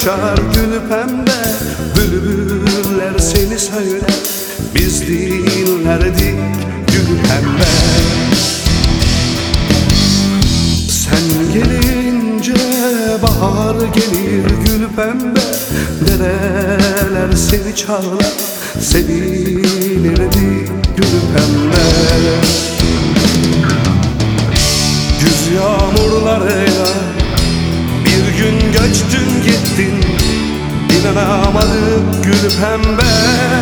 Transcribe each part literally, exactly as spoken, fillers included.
açar gül pembe. Bülbüller seni söyler, biz dinlerdik gül pembe. Sen gelince bahar gelir gül pembe. Dereler seni çağlar, sevinirdik gül pembe. Güz yağmurlarıyla bir gün göçtün gittin, İnanamadık gül pembe.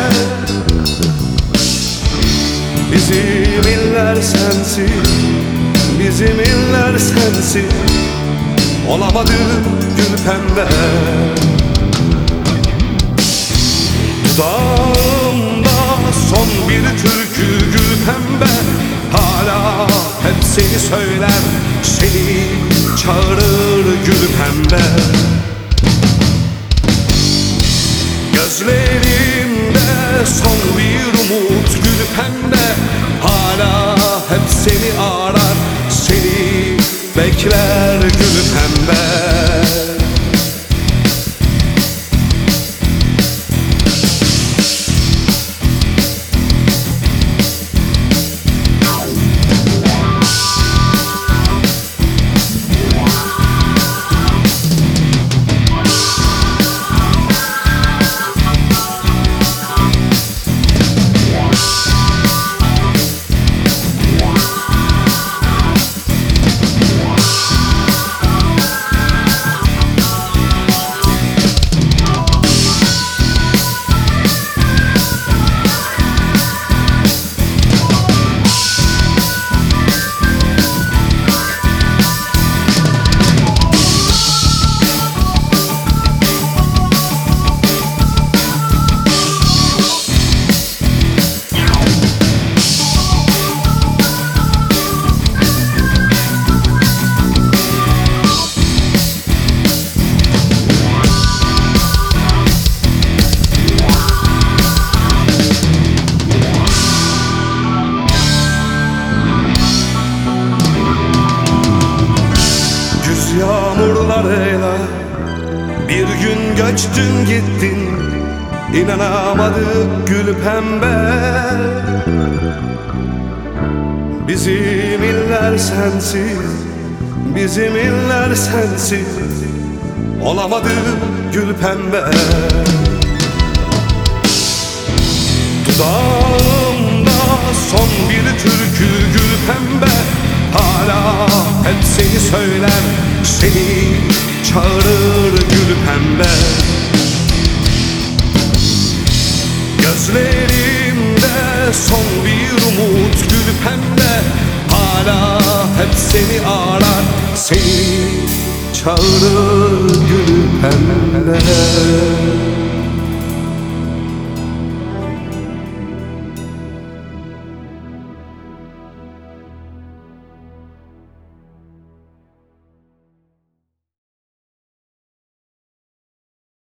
Bizim iller sensin, bizim iller sensin. Olamadım gül pembe. Dudağımda son bir türkü gül pembe. Hala hep seni söyler, seni çağırır gül pembe. Gözlerimde son bir umut gül pembe. Hala hep seni arar, seni bekler gül pembe. Yağmurlarıyla bir gün göçtün gittin, İnanamadık gül pembe. Bizim iller sensin, bizim iller sensin. Olamadım gül pembe. Dudağımda son bir türkü gül pembe. Hala hep seni söyler, seni çağırır gül pembe. Gözlerimde son bir umut gül pembe. Hala hep seni arar, seni çağırır gül pembe.